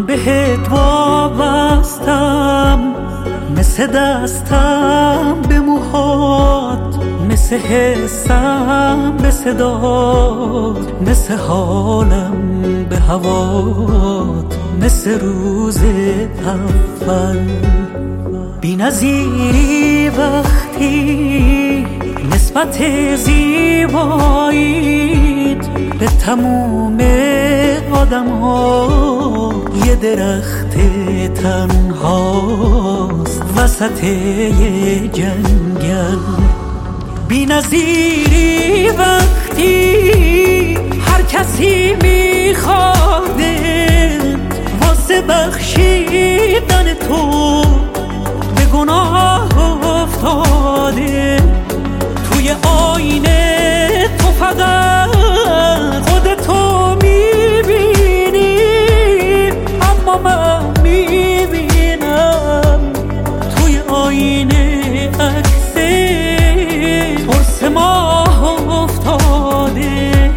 بهت وابستم، مثل دستم به موهات، مثل حسم به صدات، مثل حالم به هوات، مثل روز اول. بی‌نظیری وقتی نسبت زیباییت به تموم آدم ها یه درخت تنهاست وسط یه جنگل. بی‌نظیری وقتی هر کسی میخوادت واسه بخشیدن تو به گناه افتاده. توی آینه تو فقط خودتو میبینی، اما من میبینم توی آینه عکس قرص ماه افتاده.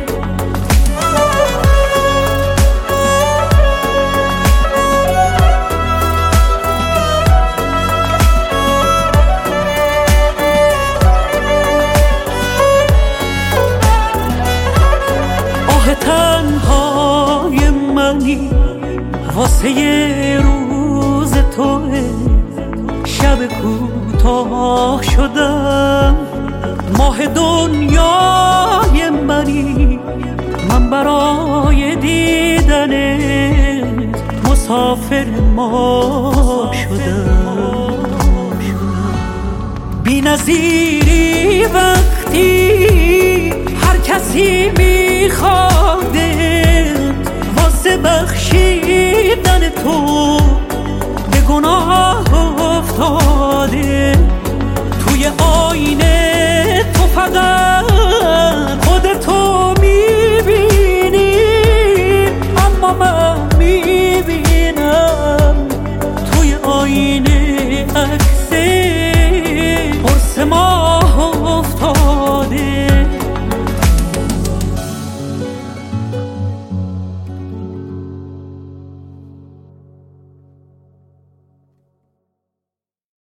تنهای منی واسه یه روز توه، شب کوتاه شدم ماه دنیای منی، من برای دیدنت مسافر ما شدم. بی‌نظیری وقتی هر کسی میخوادت واسه بخشیدن تو